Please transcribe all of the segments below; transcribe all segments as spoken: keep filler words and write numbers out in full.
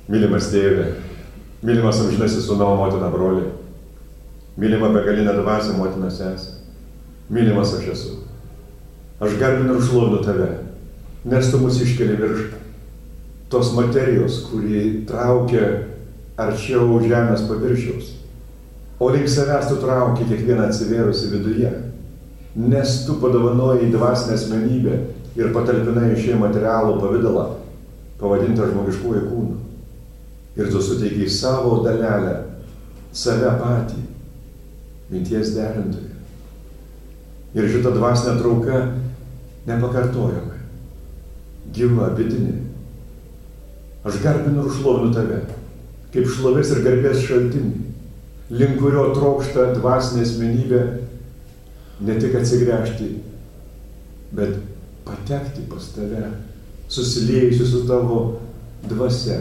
Mylimas tėve, mylimas amžinasis sūnau, motina, broli, mylima begalinė dvasia, motina, sesė, mylimas aš esu. Aš garbinu ir šlovinu tave, nes tu mus iškeli virš tos materijos, kuri traukia arčiau žemės paviršiaus, o link savęs tu trauki kiekvieną atsivėrusi viduje, nes tu padovanojai dvasinę asmenybę ir patalpinai šį materialų pavidalą, pavadintą žmogiškuoju kūnu. Ir tu suteikiai savo dalelę, save patį, minties derintoje. Ir šita dvasinė trauka nepakartojama, gyva, vidinė. Aš garbinu ir šlovinu tave, kaip šlovės ir garbės šaltinį, link kurio trokšta dvasinė asmenybė ne tik atsigręžti, bet patekti pas tave, susiliejusi su tavo dvasia.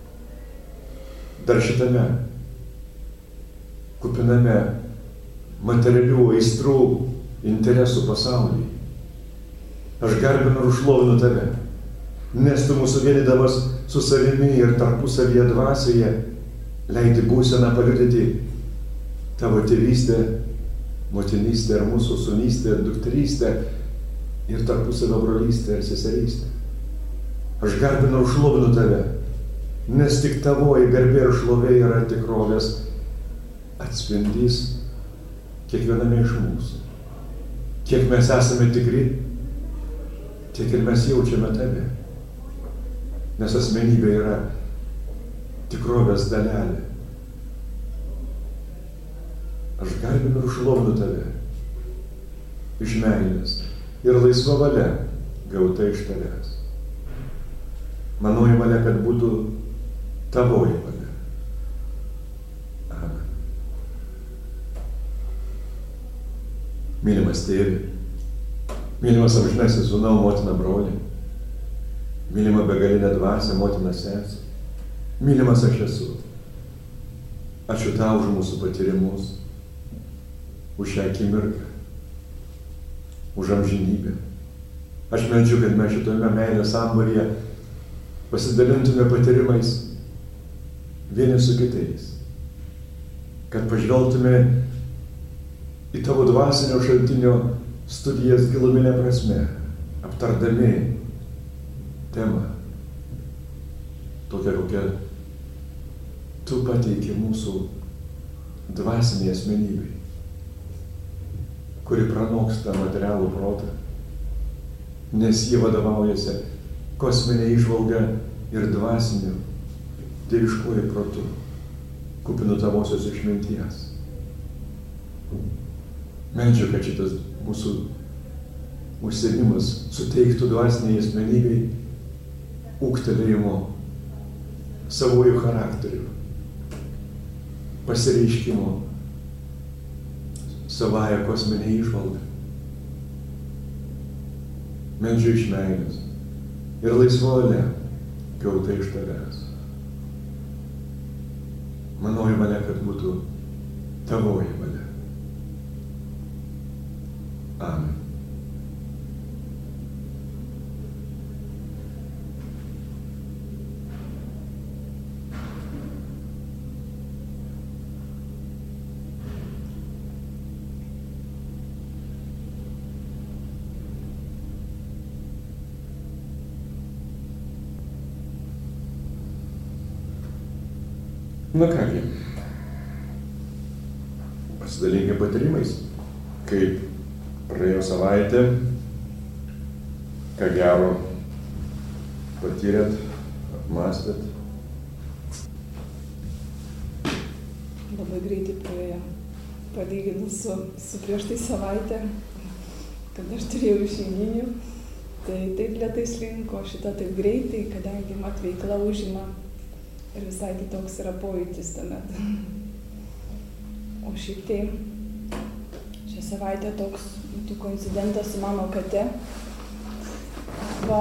Dar šitame kupiname materialių aistrų interesų pasaulyje. Aš garbinu ir šlovinu tave, nes tu mūsų vienydamas su savimi ir tarpusavyje dvasioje leidi būseną paliudyti tavo tėvystę, motinystę ir mūsų sūnystę, dukterystę ir tarpusavio brolystę ir seserystę. Aš garbinu ir šlovinu tave, nes tik tavoji garbė ir šlovė yra tikrovės atspindys kiekviename iš mūsų. Kiek mes esame tikri, tiek ir mes jaučiame tave, nes asmenybė yra tikrovės dalelė. Aš garbinu ir šlovinu tave iš meilės ir laisva valia gauta iš tavęs. Manoji valia, kad būtų tavoji valia. Amen. Mylimas tėve, mylimas amžinasis sūnau, motina, broli, mylima begalinė dvasia, motina, sesė, mylimas aš esu. Ačiū tau už mūsų patyrimus, už šią akimirką, už amžinybę. Aš meldžiu, kad mes šitame meilės sambūryje pasidalintume patyrimais vieni su kitais, kad pažvelgtume į tavo dvasinio šaltinio studijas giluminę prasme, aptardami temą, tokią, kokią tu pateiki mūsų dvasiniai asmenybei, kuri pranoksta materialų protą, nes jie vadovaujasi kosminė įžvalga ir dvasiniu dieviškuoju protu, kupinu tavosios išminties. Meldžiu, kad šitas mūsų užsiėmimas suteiktų dvasiniai asmenybei ūgtelėjimo savųjų charakterių, pasireiškimo savąją kosminę įžvalgą. Meldžiu iš meilės ir laisva valia gauta iš tavęs. Manoji valia, kad būtų tavoji valia. Amen. Na kągi, pasidalinkime patyrimais, kaip praėjo savaitė, ką gero patyrėt, apmąstėt. Labai greitai praėjo, palyginus su, su prieš tai savaitę, kad aš turėjau išeiginių, tai taip lėtai slinko, šitą taip greitai, kadangi mat veikla užima. Ir visai kitoks yra pojūtis tuomet. O šiaip tai šią savaitę toks būtų koincidentas su mano kate. Va,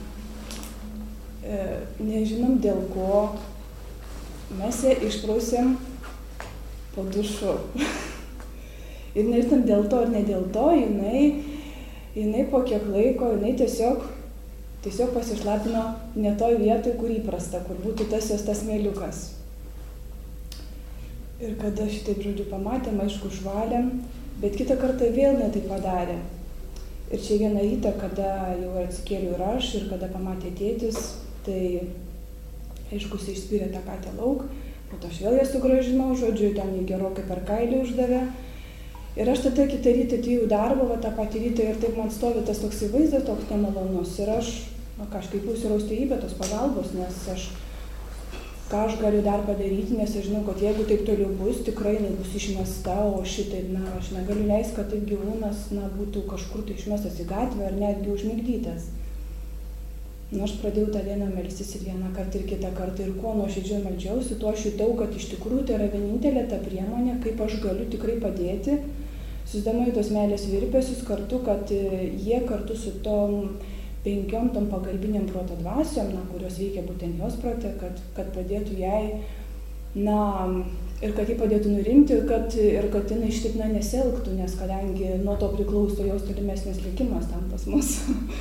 e, nežinom dėl ko mes ją išprausėm po dušu. Ir nežinom dėl to ar ne dėl to, jinai, jinai po kiek laiko, jinai tiesiog tiesiog pasišlapino ne toj vietoj, kur įprasta, kur būtų tas jos tas smėliukas. Ir kada šitaip, žodžiu, pamatėm, aišku, išvalėm, bet kitą kartą vėl ne tai padarė. Ir čia vieną rytą, kada jau atsikėliau ir aš, ir kada pamatė tėtis, tai, aišku, jis išspyrė tą katę lauk, po to aš vėl ją sugrąžinau, žodžiu, ten jį gerokai per kailį uždavė. Ir aš tada kitą rytą atėjau darbą, va, tą patį rytą, ir taip man stovi tas toks vaizdas, toks nemalonus. Ir aš na, kažkaip užsirausti į tos pagalbos, nes aš, ką aš galiu dar padaryti, nes aš žinau, kad jeigu taip toliau bus, tikrai jinai bus išmesta, o šitaip, na, aš negaliu leisti, kad taip gyvūnas, na, būtų kažkur tai išmestas į gatvę ar netgi užmigdytas. Na, aš pradėjau tą dieną melstis ir vieną kartą ir kitą kartą, ir kuo nuoširdžiau meldžiausi, tuo aš jutau, kad iš tikrųjų tai yra vienintelė ta priemonė, kaip aš galiu tikrai padėti, siųsdama į tos meilės virpesius kartu, kad jie kartu su tom penkiom tom pagalbiniam proto dvasiom, na, kurios veikia būtent jos prote, kad, kad padėtų jai, na, ir kad jį padėtų nurimti, ir kad, ir kad jinai šitaip, na, nesielgtų, nes kadangi nuo to priklauso jos tolimesnis likimas tam pas mus.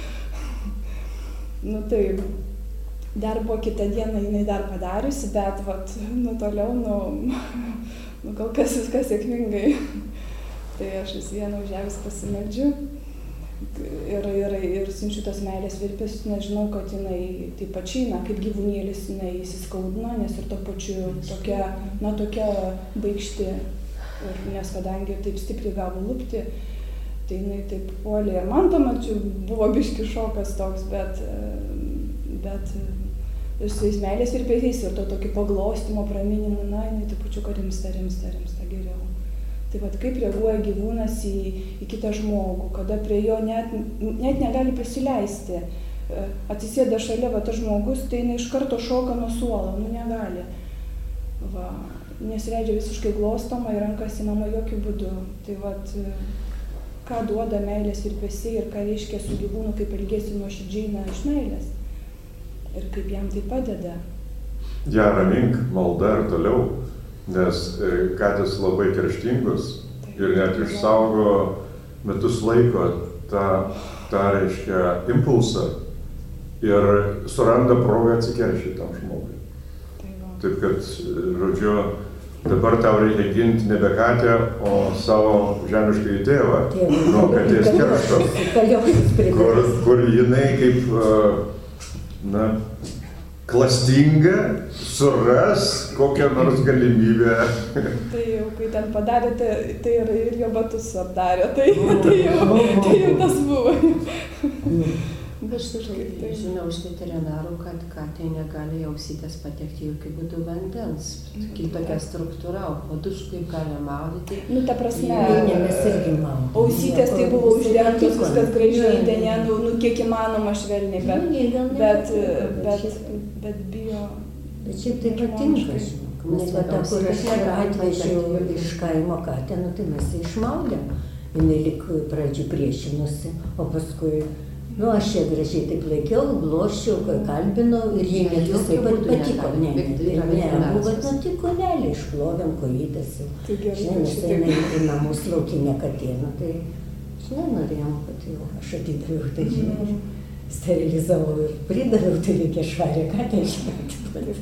Nu tai, dar buvo kitą dieną jinai dar padariusi, bet, vat, nu toliau, nu, nu kol kas viskas sėkmingai. Tai aš vis vieną už ją vis pasimeldžiu. Ir, ir, ir siunčiu tos meilės virpesius, nes žinau, kad jinai taip pačiai, na, kaip gyvūnėlis, jinai įsiskaudino, nes ir to pačiu tokia, na, tokia baikšti. Ir nes kadangi taip stipriai gavo lupti, tai jinai taip puolė. Ir man tuo metu buvo biški šokas toks, bet, bet ir su tais meilės virpesiais ir to tokio paglostymo, praminimo, na, jinai taip pačiu, kad rimsta, rimsta, rimsta geriau. Tai vat kaip reaguoja gyvūnas į, į kitą žmogų, kada prie jo net, net negali pasileisti. Atsisėda šalia va tas žmogus, tai jinai iš karto šoka nuo suolo, nu negali. Va, nesileidžia visiškai glostoma ir rankas įmama jokių būdų. Tai vat, ką duoda meilės virpesiai ir ką reiškia su gyvūnu, kaip elgėsi nuoširdžiai, na, iš meilės. Ir kaip jam tai padeda. Ja, ramink, malda ir toliau. Nes katės labai kerštingus ir net išsaugo metus laiko tą, tą reiškia, impulsą ir suranda progą atsikeršyti tam žmogui. Taip kad, žodžiu, dabar tau reikia ginti nebe katę, o savo žemiškąjį tėvą nuo katės keršto, kur, kur jinai kaip, na, klastinga suras kokią nors galimybę. Tai jau, kai ten padarė, tai, tai ir, ir jo batus apdarė, tai, tai, jau, tai jau tas buvo. Aš tai žinau iš veterinarų, kad katė negali ausytės patekti jokių būdų vandens. Tokia struktūra, o dušų kaip gali maudyti. Nu, ta prasme, ne, mes irgi maudome. Ausytės tai buvo uždengtos, viskas gražiai, ten, ne, nu, nu, kiek įmanoma švelniai, bet, bet, bet, bet bijo. Bet šiaip tai patinka, žinok. Nes va ta, kur aš atvežiau iš kaimo katę, nu tai mes ją išmaudėm. Jinai lik pradžių priešinosi, o paskui, nu aš ją gražiai taip laikiau, gloščiau, kalbinau ir jie net visai patiko. Ne, ne, ne, buvo tik konelį, išplovėm kojytes. Žinai, nes jinai į namus laukinė katė, nu tai, žinai, norėjom, kad jau aš atidaviau, tai žinai, sterilizavau ir pridaviau, tai reikia švarę katę išmėgti.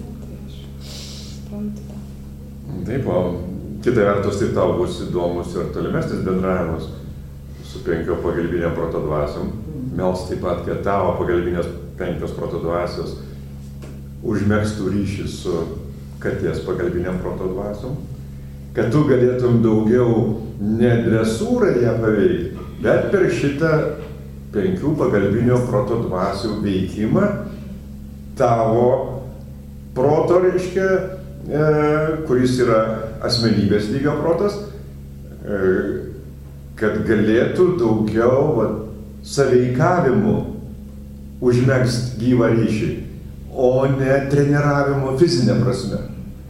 Taip, o kita vertus, tai tau bus įdomus ir tolimesnis bendravimas su penkio pagalbinėm proto dvasiom. Mels taip pat, kad tavo pagalbinės penkios proto dvasios užmėgstų ryšį su katės pagalbinėm proto dvasiom, kad tu galėtum daugiau ne dresūrą ją paveikti, bet per šitą penkių pagalbinio proto dvasių veikimą tavo proto, reiškia, e, kuris yra asmenybės lygio protas, e, kad galėtų daugiau va, saveikavimų užmegzt gyvą ryšį, o ne treniravimo fizinė prasme.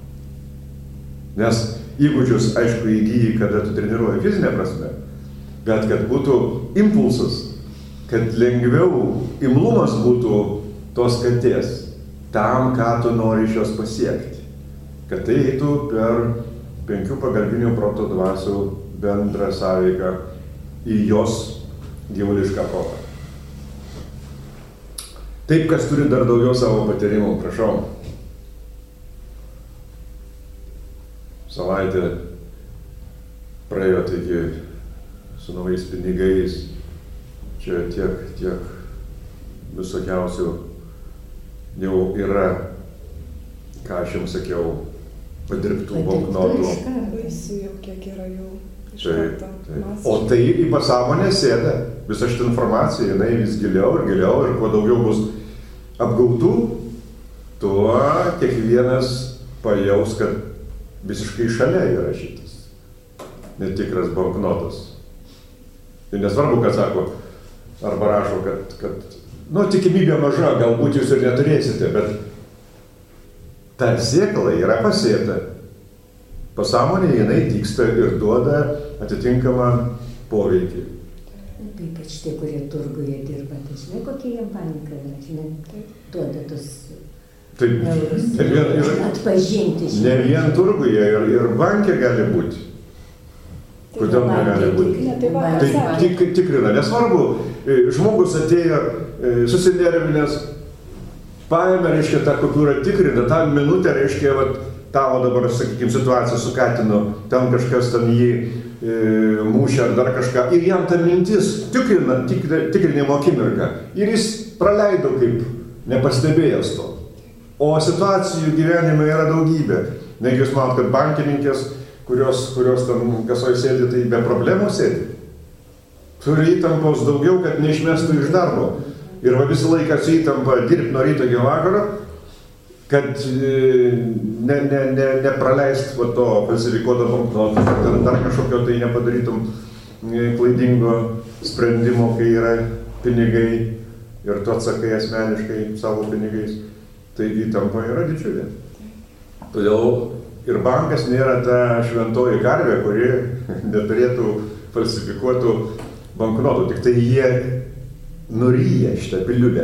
Nes įgūdžius, aišku, įgyji, kada tu treniruoji fizinė prasme, bet kad būtų impulsas, kad lengviau imlumas būtų tos katės tam, ką tu nori iš jos pasiekti. Kad tai eitų per penkių pagalbinių proto dvasių bendrą sąveiką į jos gyvulišką protą. Taip, kas turi dar daugiau savo patyrimų, prašau. Savaitė praėjo, taigi su naujais pinigais, čia tiek, tiek visokiausių jau yra, ką aš jums sakiau, padirbtų banknotų. Baisu jau, kiek yra jų. Taip, taip. O tai į pasąmonę sėda. Visa šitą informacija, jinai vis giliau ir giliau, ir kuo daugiau bus apgautų, tuo kiekvienas pajaus, kad visiškai šalia yra šitas netikras banknotas. Ir nesvarbu, kad sako, arba rašo, kad, kad nu, tikimybė maža, galbūt jūs ir neturėsite, bet ta sėkla yra pasėta. Pasąmonė jinai dygsta ir duoda atitinkamą poveikį. Ypač tie, kurie turguje dirba, tai žinai, kokie jie bankai yra, žinai, duoda tos eurus, atpažinti. Žinai. Ne vien turguje, ir, ir bankė gali būti. Tai kodėl negali būti? Ne, tai va, Tai tik, tikrina, nesvarbu, žmogus atėjo susinervinęs, paėmė, reiškia, tą kupiūrą tikrina, tą minutę, reiškia, vat, tavo dabar, sakykime, situacija su katinu, ten kažkas ten jį e, mūšia ar dar kažką, ir jam ta mintis tikrina, tikri, tikrinimo akimirką, ir jis praleido kaip nepastebėjęs to. O situacijų gyvenime yra daugybė. Negi jūs manot, kad bankininkės, kurios, kurios ten kasoje sėdi, tai be problemų sėdi. Turi įtampos daugiau, kad neišmestų iš darbo. Ir va visą laiką su įtampa dirbti nuo ryto iki vakaro, kad ne, ne, ne, nepraleist va to falsifikuoto banknoto, kad dar kažkokio tai nepadarytum klaidingo sprendimo, kai yra pinigai ir tu atsakai asmeniškai savo pinigais. Tai įtampa yra didžiulė. Todėl ir bankas nėra ta šventoji karvė, kuri neturėtų falsifikuotų banknotų, tik tai jie nuryja šitą piliulę.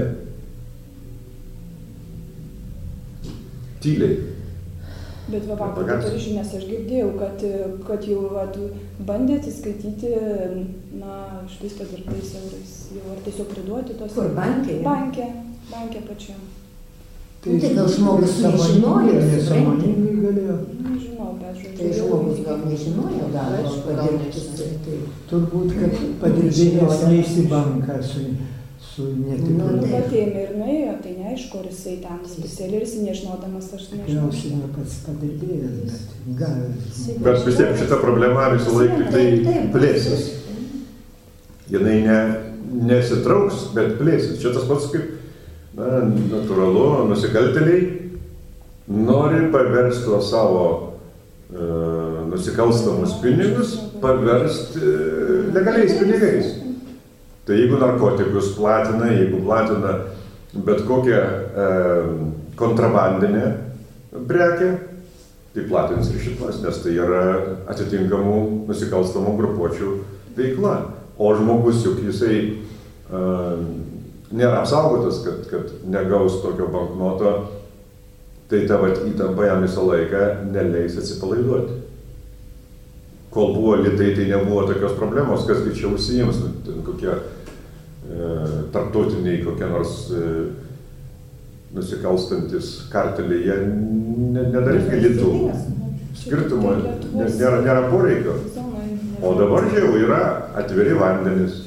Tyliai. Bet va, vakar per žinias aš girdėjau, kad, kad jau vat, bandė atsiskaityti, na, šitais padirbtais eurais, jau ar tiesiog priduoti tos... Kur, bankė? Bankė, bankė pačiam. Tai, tai gal žmogus nežinojo, nesąmoningai galėjo. Nežinau, bet žodžiu. Tai žmogus gal nežinojo, gal padirbti. Tai... Turbūt, kad padirbėjas neis į banką su, su netikru. Nu, patėmė ir nuėjo, tai neaišku, ar jisai ten specialiai ir jis nežinodamas, aš nežinau. Tikriausiai ne pats padirbėjas, bet gavęs. Bet vis tiek šita problema visą laiką tik tai plėsis. Jinai ne, nesitrauks, bet plėsis. Čia tas pats kaip, na, natūralu, nusikaltėliai nori paversti tuos savo e, nusikalstamus pinigus, paversti e, legaliais pinigais. Tai jeigu narkotikus platina, jeigu platina bet kokią e, kontrabandinę prekę, tai platins ir šitos, nes tai yra atitinkamų nusikalstamų grupuočių veikla. O žmogus juk jisai e, nėra apsaugotas, kad, kad negaus tokio banknoto, tai ta vat įtampa jam visą laiką neleis atsipalaiduoti. Kol buvo litai, tai nebuvo tokios problemos, kas čia užsiims, kokie e, tarptautiniai, kokie nors e, nusikalstantis karteliai, jie ne, nedarys litų. Skirtumo nėra, nėra poreikio. O dabar jau yra atviri vandenys.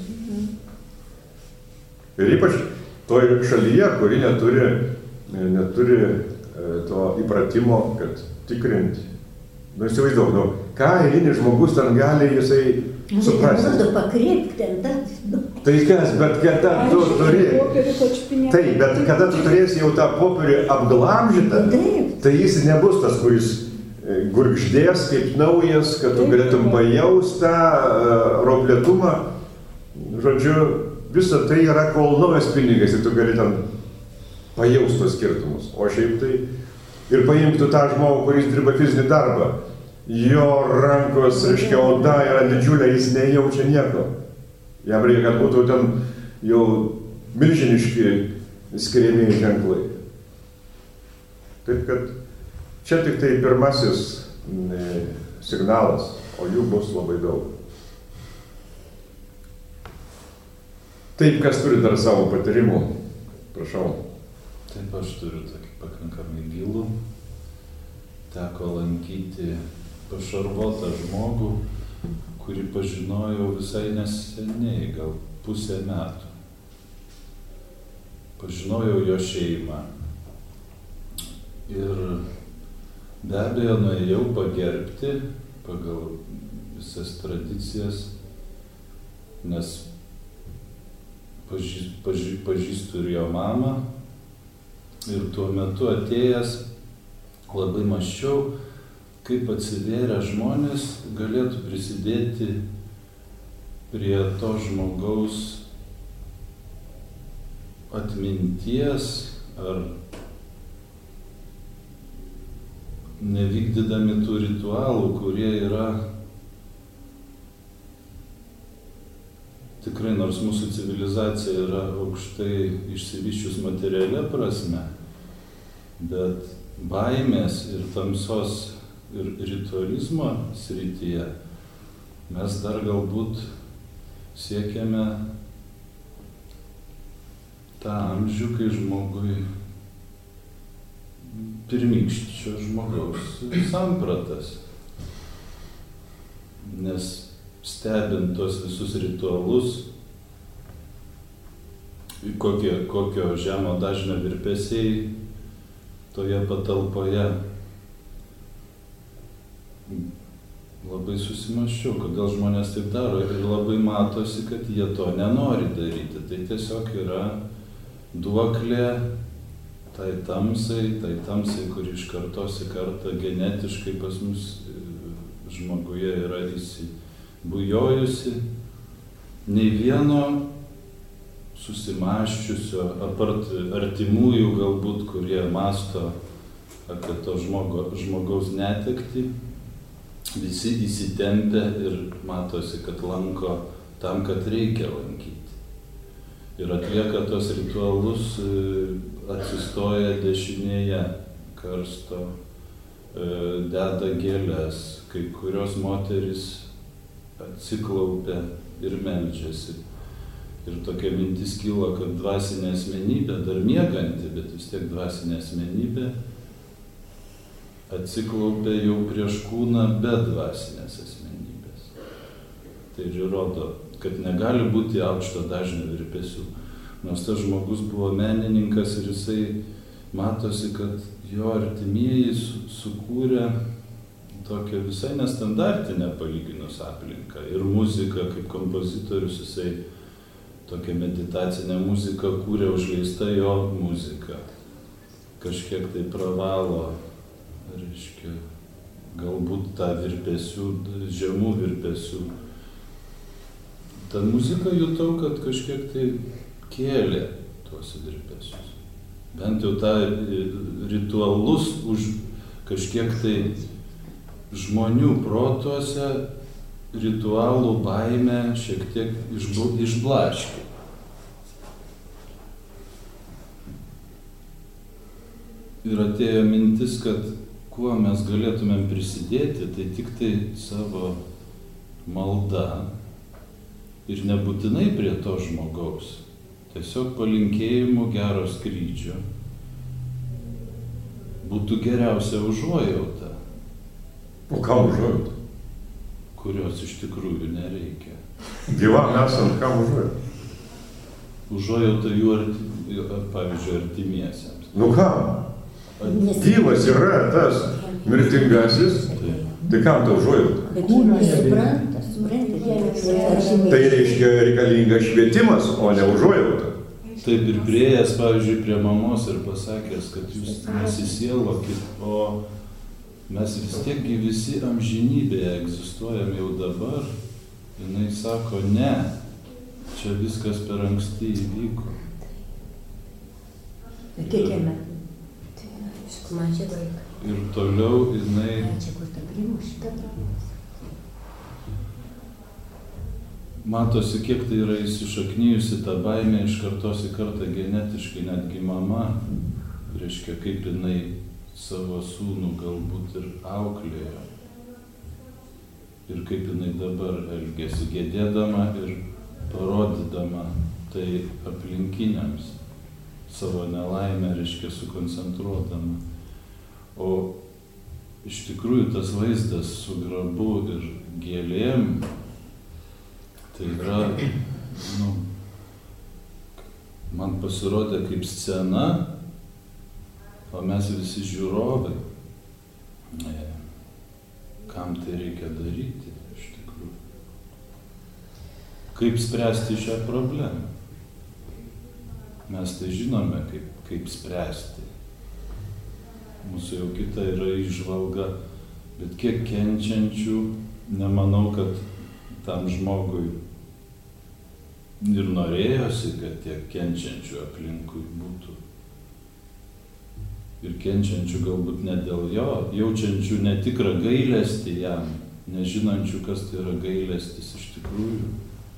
Ir ypač toje šalyje, kuri neturi, neturi to įpratimo, kad tikrinti. Nu, įsivaizduok, nu, ką eilinis žmogus ten gali jisai suprasti. Nu, pakreipk ten, tad... Tai kas, bet kada tu turi... Taip, bet kada tu turėsi jau tą popierių apglamžytą, tai jis nebus tas, kuris gurgždės kaip naujas, kad tu galėtum pajaust tą rauplėtumą. Žodžiu, visa tai yra kol naujas pinigas ir tu gali ten pajaust tos skirtumus. O šiaip tai ir paimtų tą žmogų, kuris dirba fizinį darbą. Jo rankos, reiškia, oda yra didžiulė, jis nejaučia nieko. Jam reikia, kad būtų ten jau milžiniški skiriamieji ženklai. Taip kad čia tik tai pirmasis signalas, o jų bus labai daug. Taip, kas turi dar savo patyrimų, prašau. Taip, aš turiu tokį pakankamai gilų. Teko lankyti pašarvotą žmogų, kurį pažinojau visai neseniai, gal pusę metų. Pažinojau jo šeimą. Ir be abejo nuėjau pagerbti pagal visas tradicijas, nes pažį, pažį, pažįstu ir jo mamą. Ir tuo metu atėjęs labai mąsčiau, kaip atsivėrę žmonės galėtų prisidėti prie to žmogaus atminties ar nevykdydami tų ritualų, kurie yra tikrai, nors mūsų civilizacija yra aukštai išsivysčius materialia prasme, bet baimės ir tamsos ir ritualizmo srityje mes dar galbūt siekiame tą amžių, kai žmogui pirmykščio žmogaus sampratas. Nes stebint tos visus ritualus, kokie, kokio žemo dažnio virpesiai toje patalpoje, labai susimąsčiau, kodėl žmonės taip daro ir labai matosi, kad jie to nenori daryti. Tai tiesiog yra duoklė tai tamsai, tai tamsai, kuri iš kartos į kartą genetiškai pas mus žmoguje yra įsibujojusi. Nei vieno susimąsčiusio, apart artimųjų galbūt, kurie mąsto apie to žmogo, žmogaus netektį, visi įsitempia ir matosi, kad lanko tam, kad reikia lankyti. Ir atlieka tos ritualus, atsistoja dešinėje, karsto, deda gėles, kai kurios moterys atsiklaupia ir meldžiasi. Ir tokia mintis kilo, kad dvasinė asmenybė, dar mieganti, bet vis tiek dvasinė asmenybė, atsiklaupia jau prieš kūną be dvasinės asmenybės. Tai ir rodo, kad negali būti aukšto dažnio virpesių. Nors tas žmogus buvo menininkas ir jisai matosi, kad jo artimieji su, sukūrė tokią visai nestandartinę palyginus aplinką. Ir muzika, kaip kompozitorius, jisai tokią meditacinę muziką kūrė, užleista jo muzika. Kažkiek tai pravalo, reiškia, galbūt tą virpesių, žemų virpesių. Ta muzika jutau, kad kažkiek tai kėlė tuos virpesius. Bent jau tą ritualus už kažkiek tai žmonių protuose ritualų baimę šiek tiek išblaškė. Ir atėjo mintis, kad kuo mes galėtumėm prisidėti, tai tik tai savo malda ir nebūtinai prie to žmogaus. Tiesiog palinkėjimų gero skrydžio būtų geriausia užuojauta. O kam užuojauta? Kurios iš tikrųjų nereikia. Gyvam esant, kam užuojauta? Užuojauta jų, arti, pavyzdžiui, artimiesiems. Nu kam? Gyvas yra tas mirtingasis, tai, tai kam tau užuojauta? Bet jie nesupranta, supranta. Tai reiškia reikalingas švietimas, o ne užuojauta. Taip ir priėjęs, pavyzdžiui, prie mamos ir pasakęs, kad jūs nesisielokit, o mes vis tiekgi visi amžinybėje egzistuojam jau dabar. Jinai sako, ne, čia viskas per anksti įvyko. Kiek jame? Mažė vaiką. Ir toliau jinai... Čia kur ta primu šitą brangos. Matosi, kiek tai yra įsišaknyjusi ta baimė iš kartos į kartą genetiškai, netgi mama, reiškia, kaip jinai savo sūnų galbūt ir auklėjo. Ir kaip jinai dabar elgėsi, gedėdama ir parodydama tai aplinkiniams. savo nelaimę, reiškia, sukoncentruodama. O iš tikrųjų tas vaizdas su grabu ir gėlėm, tai yra, nu, man pasirodė kaip scena, o mes visi žiūrovai. Kam tai reikia daryti, iš tikrųjų? Kaip spręsti šią problemą? Mes tai žinome, kaip, kaip spręsti. Mūsų jau kita yra įžvalga, bet kiek kenčiančių, nemanau, kad tam žmogui ir norėjosi, kad tiek kenčiančių aplinkui būtų. Ir kenčiančių galbūt ne dėl jo, jaučiančių netikrą gailestį jam, nežinančių, kas tai yra gailestis iš tikrųjų.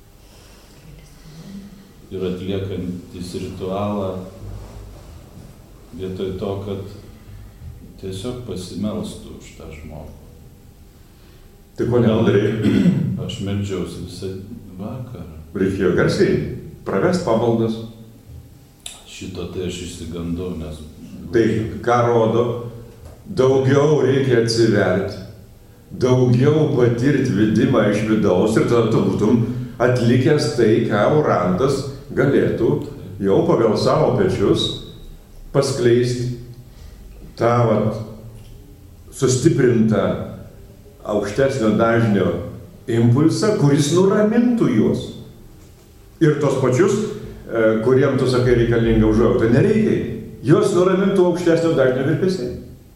Ir atliekantis ritualą vietoj to, kad tiesiog pasimelstų už tą žmogų. Tai ko nepadarei? Aš meldžiausi visą vakarą. Reikėjo garsiai pravest pamaldas. Šito tai aš išsigandau, nes... Tai ką rodo? Daugiau reikia atsiverti, daugiau patirti vidimą iš vidaus ir tada tu būtum atlikęs tai, ką orantas galėtų jau pagal savo pečius paskleisti tą vat, sustiprintą aukštesnio dažnio impulsą, kuris nuramintų juos. Ir tos pačius, kuriem tu sakai reikalinga užuojauta, nereikia. Juos nuramintų aukštesnio dažnio virpesiai.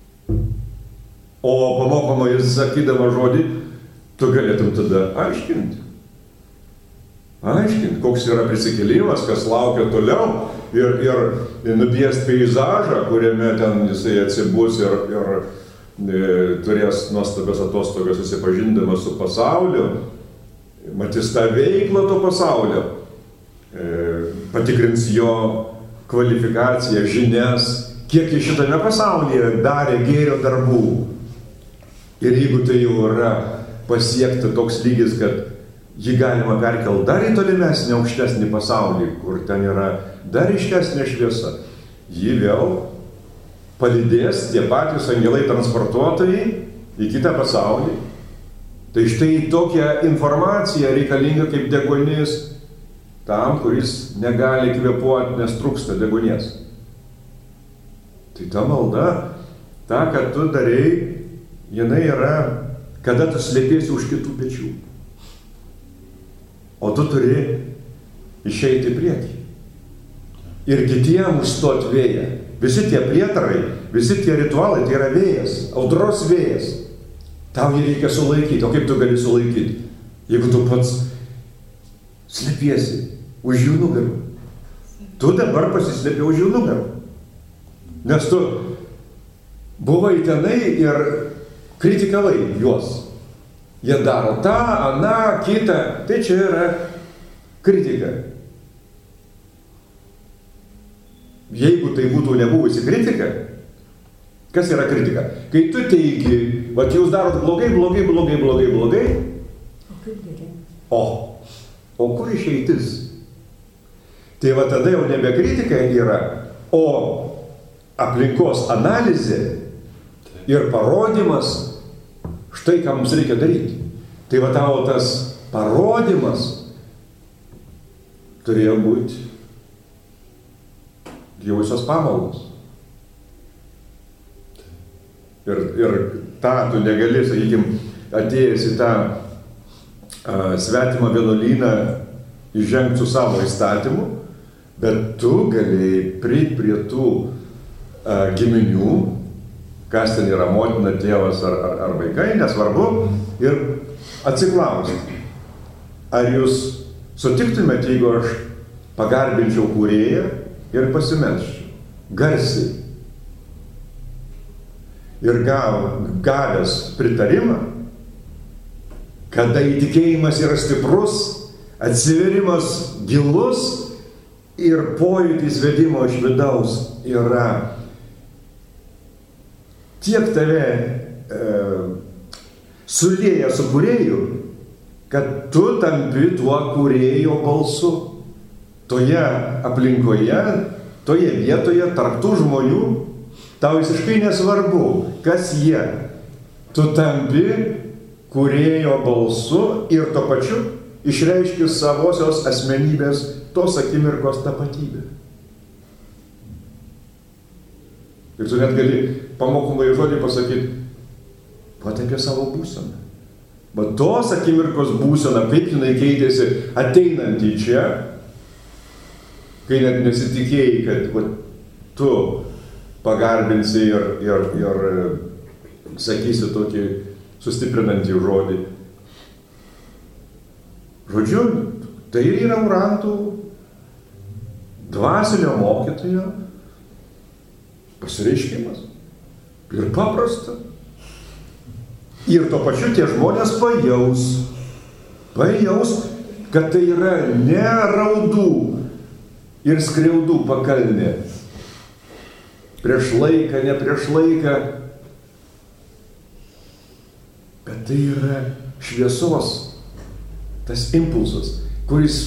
O pamokoma jis sakydama žodį, tu galėtum tada aiškinti. Aiškinti, koks yra prisikėlimas, kas laukia toliau ir, ir nupiest peizažą, kuriame ten jisai atsibus ir, ir e, turės nuostabias atostogas susipažindamas su pasauliu, matys tą veiklą to pasaulio, e, patikrins jo kvalifikaciją, žinias, kiek jis šitame pasaulyje darė gėrio darbų. Ir jeigu tai jau yra pasiekta toks lygis, kad jį galima perkelti dar į tolimesnį, aukštesnį pasaulį, kur ten yra dar ryškesnė šviesa, jį vėl palydės tie patys angelai transportuotojai į kitą pasaulį. Tai štai tokia informacija reikalinga kaip deguonis tam, kuris negali kvėpuoti, nes trūksta deguonies. Tai ta malda, ta, kad tu darei, jinai yra, kada tu slėpiesi už kitų pečių. O tu turi išeiti į priekį. Ir kitiem užstot vėją. Visi tie prietarai, visi tie ritualai, tai yra vėjas, audros vėjas. Tau jį reikia sulaikyti. O kaip tu gali sulaikyti? Jeigu tu pats slėpiesi už jų nugarų. Tu dabar pasislėpi už jų nugarų. Nes tu buvai tenai ir kritikavai juos. Jie daro tą, aną, kitą. Tai čia yra kritika. Jeigu tai būtų nebuvusi kritika, kas yra kritika? Kai tu teigi, vat jūs darot blogai, blogai, blogai, blogai, blogai. O kaip gerai? O, o kur išeitis? Tai va tada jau nebe kritika yra, o aplinkos analizė ir parodymas, štai ką mums reikia daryti. Tai va tavo tas parodymas turėjo būti gyvusios pamaldos. Ir, ir tą tu negali, sakykime, atėjęs į tą a, svetimą vienuolyną įžengti su savo įstatymu, bet tu galėjai prieiti prie tų a, giminių, kas ten yra motina, tėvas ar, ar, ar vaikai, nesvarbu, ir atsiklausti, ar jūs sutiktumėte, jeigu aš pagarbinčiau kūrėją ir pasimelščiau, garsiai. Ir gav, gavęs pritarimą, kada įtikėjimas yra stiprus, atsiverimas gilus ir pojūtis vedimo iš vidaus yra tiek tave e, sulieja su kūrėju, kad tu tampi tuo kūrėjo balsu. Toje aplinkoje toje vietoje, tarptų žmonių, tau visiškai nesvarbu, kas jie. Tu tampi kūrėjo balsu ir tuo pačiu išreiški savosios asmenybės tos akimirkos tapatybę. Ir tu net gali pamokomai žodį pasakyti, pat apie savo būseną. Bet tos akimirkos būsena, kaip jinai keitėsi ateinant į čia, kai net nesitikėjai, kad va, tu pagarbinsi ir, ir, ir sakysi tokį sustiprinantį žodį. Žodžiu, tai yra urantų dvasinio mokytojo pasireiškimas. Ir paprasta. Ir tuo pačiu tie žmonės pajaus, pajaus, kad tai yra ne raudų ir skriaudų pakalnė. Prieš laiką, ne prieš laiką, bet tai yra šviesos, tas impulsas, kuris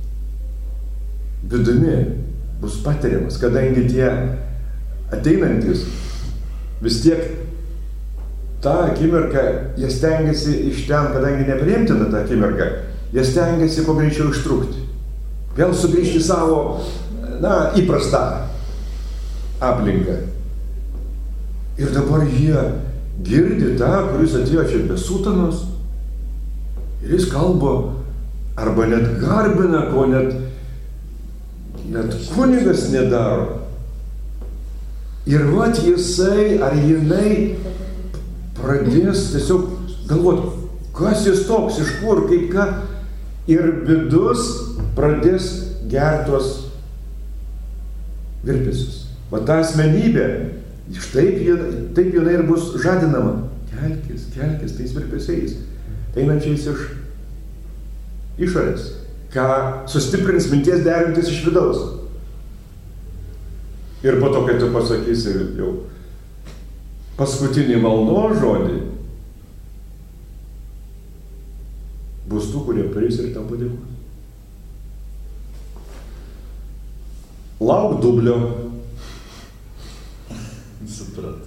vidumi bus patiriamas, kadangi tie ateinantis vis tiek tą akimirką, jie stengiasi iš ten, kadangi nepriimtina tą akimirką, jie stengiasi kuo greičiau ištrūkti. Vėl sugrįžti savo, na, įprastą aplinką. Ir dabar jie girdi tą, kuris atėjo čia be sutanos, ir jis kalba, arba net garbina, ko net, net kunigas nedaro. Ir vat jisai ar jinai pradės tiesiog galvoti, kas jis toks, iš kur, kaip ką. Ir vidus pradės gertos virpesius. Va ta asmenybė, štaip taip jinai ir bus žadinama. Kelkis, kelkis tais virpesiais, einančiais iš išorės, ką sustiprins minties derintis iš vidaus. Ir po to, kai tu pasakysi jau paskutinį maldos žodį, bus tų, kurie prieis ir tam padėkos. Lauk dublio. Suprat.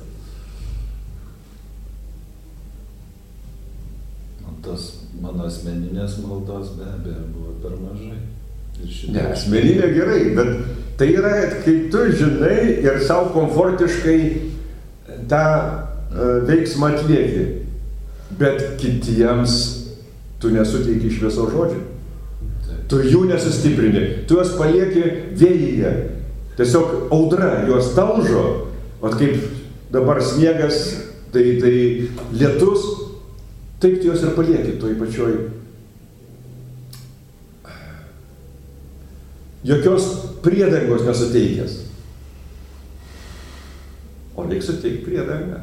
Man tas mano asmeninės maldos be abejo buvo per mažai. Ne, asmeninė gerai, bet tai yra, kai tu žinai ir savo komfortiškai tą uh, veiksmą atlieki, bet kitiems tu nesuteiki šviesos žodžių. Tu jų nesustiprini, tu juos palieki vėjyje. Tiesiog audra juos talžo, o kaip dabar sniegas, tai, tai lietus, taip tu juos ir palieki toj pačioj. Jokios priedangos nesuteikęs. O reik suteikti priedangą.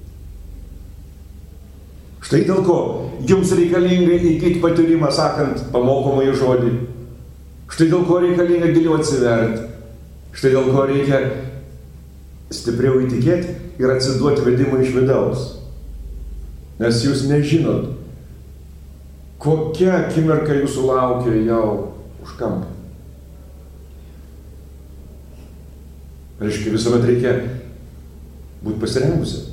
Štai dėl ko jums reikalinga įgyti patyrimą, sakant pamokomąjį žodį. Štai dėl ko reikalinga giliau atsiverti. Štai dėl ko reikia stipriau įtikėti ir atsiduoti vedimui iš vidaus. Nes jūs nežinot, kokia akimirka jūsų laukia jau už kampą. Reiškia, visuomet reikia būti pasirengusi.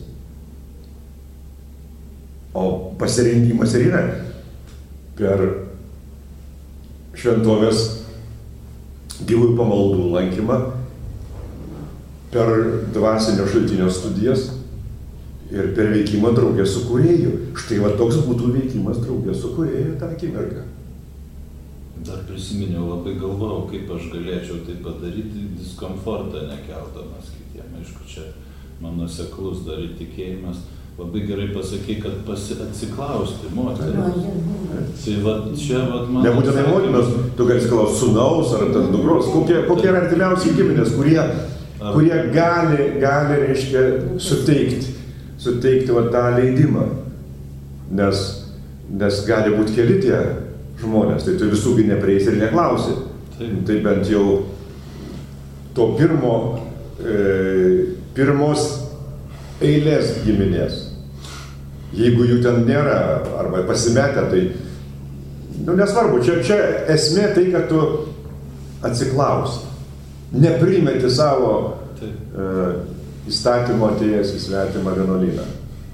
O pasirengimas ir yra per šventovės gyvųjų pamaldų lankymą, per dvasinio šaltinio studijas ir per veikimą draugę su kūrėju. Štai va toks būtų veikimas draugę su kūrėju tą akimirką. Dar prisiminiau, labai galvojau, kaip aš galėčiau tai padaryti, diskomfortą nekeldamas kitiem. Aišku, čia mano seklus dar įtikėjimas. Labai gerai pasakė, kad pasi atsiklausti moteris. Tai va čia va man... Nebūtinai motinos, tu gali atsiklausti sūnaus ar ten dukros. Kokie, kokie yra artimiausiai giminės, kurie, kurie gali, gali, reiškia, suteikti, suteikti va tą leidimą. Nes, nes gali būti keli tie žmonės, tai tu visųgi neprieisi ir neklausi. Taip. Tai bent jau to pirmo, e, pirmos eilės giminės. Jeigu jų ten nėra, arba pasimetę, tai, nu nesvarbu, čia, čia esmė tai, kad tu atsiklausi. neprimeti savo e, įstatymo atėjęs į svetimą vienuolyną.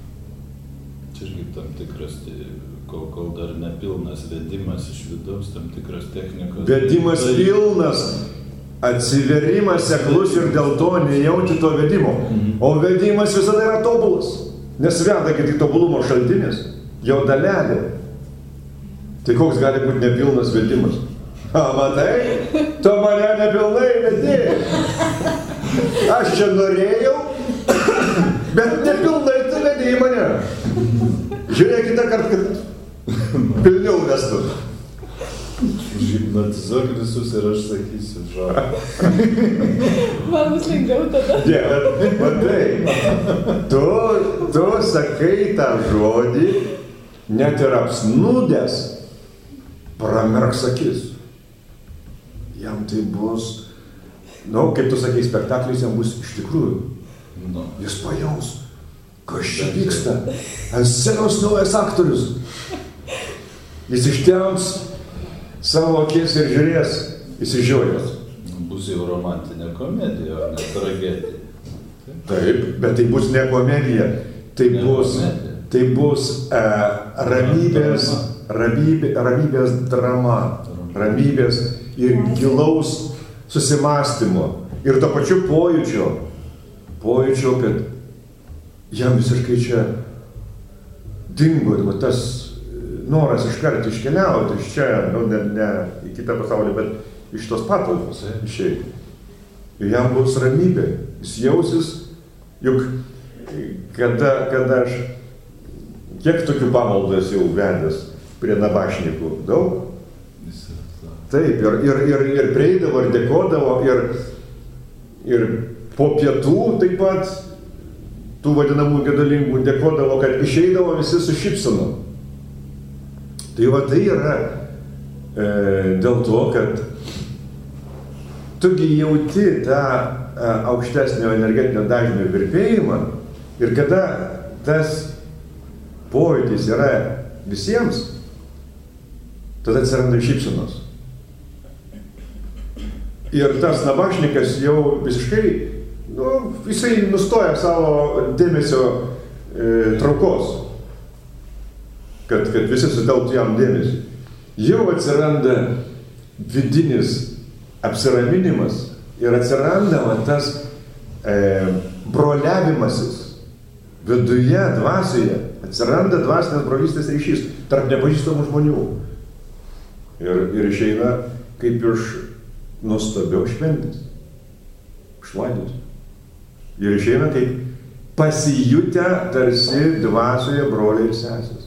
Čia irgi tam tikras, kol, kol dar nepilnas vedimas iš vidaus, tam tikras technikos. Vedimas tai... pilnas, atsiverimas seklus ir dėl to nejauti to vedimo. Mhm. O vedimas visada yra tobulas, nes veda kaip tik tobulumo šaltinis, jau dalelė. Tai koks gali būti nepilnas vedimas? A, matai, tu mane nepilnai vedėjai. Aš čia norėjau, bet nepilnai tu vedėjai mane. Žiūrėk kitą kartą, kad pilniau vestų. Hipnotizuok visus ir aš sakysiu žodį. Man bus lengviau tada. Ne, bet matai, tu, tu sakai tą žodį, net ir apsnūdęs, pramerks akis. Jam tai bus, nu, kaip tu sakai, spektaklis jam bus iš tikrųjų. No. Jis pajaus, kas čia vyksta. Ant scenos naujas aktorius. Jis ištems savo akis ir žiūrės, įsižiūrės. Bus jau romantinė komedija, o ne tragedija. Taip, Taip, bet tai bus ne komedija. Tai ne bus, komedija. Tai bus uh, ramybės, ramybė, ramybės drama. Ramybės ir gilaus susimąstymo. Ir to pačiu pojūčio. Pojūčio, kad jam visiškai čia dingo va, tas noras iškart iškeliauti iš čia, nu, ne, ne į kitą pasaulį, bet iš tos patalpos išeiti. Ir jam bus ramybė. Jis jausis, juk kada, kada aš, kiek tokių pamaldų esu jau vedęs prie nabašnikų, daug? Taip, ir, ir, ir, ir prieidavo, ir dėkodavo, ir, ir po pietų taip pat tų vadinamų gedalingų dėkodavo, kad išeidavo visi su šypsena. Tai va tai yra e, dėl to, kad tugi jauti tą e, aukštesnio energetinio dažnio virpėjimą ir kada tas pojūtis yra visiems, tada atsiranda šypsenos. Ir tas nabašnikas jau visiškai, nu, jisai nustoja savo dėmesio e, traukos, kad, kad visi sutelktų jam dėmesį. Jau atsiranda vidinis apsiraminimas ir atsiranda va, tas e, broliavimasis viduje, dvasioje, atsiranda dvasinės brolystės ryšys tarp nepažįstamų žmonių. Ir, ir išeina kaip iš nuostabiau šventės, šlaidus. Ir išeina kaip pasijutę tarsi dvasioje broliai ir sesės.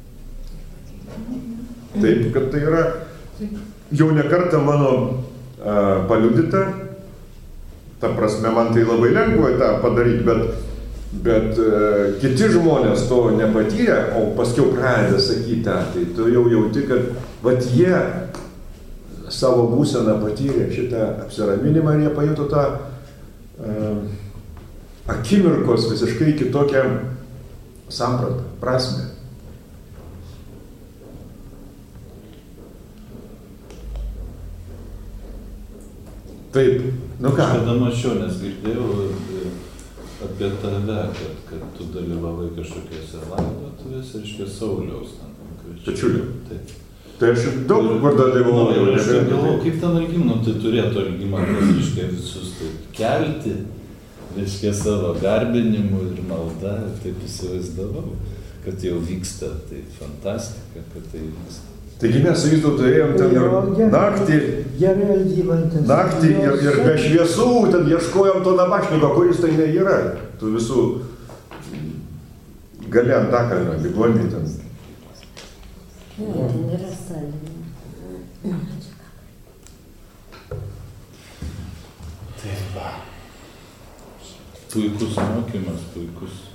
Taip, kad tai yra jau ne kartą mano a, paliudyta, ta prasme, man tai labai lengva tą padaryti, bet, bet a, kiti žmonės to nepatyrė, o paskiau pradeda sakyti tą, tai tu jau jauti, kad vat jie savo būseną patyrė šitą apsiraminimą ir jie pajuto tą uh, akimirkos visiškai kitokią sampratą, prasmę. Taip, nu ką? Aš kada mačiau, nes girdėjau apie tave, kad, kad tu dalyvavai kažkokiuose laidotuvėse, reiškia Sauliaus. Pečiulio. Taip. Tai aš daug kur dalyvavau. Nu, aš galvoju, kaip ten Algimno, tai turėtų Algimantas, reiškia, visus taip kelti, reiškia, savo garbinimu ir malda, taip įsivaizdavau, kad jau vyksta, tai fantastika, kad tai vyksta. Taigi mes su Vytautu ėjom ten ir naktį, naktį ir, ir be šviesų, ten ieškojom to nabašniko, kuris tai neįra, tų visų gali ant takalnio, ligonį ten. Ne, ten yra salė. Tai va. Puikus mokymas, puikus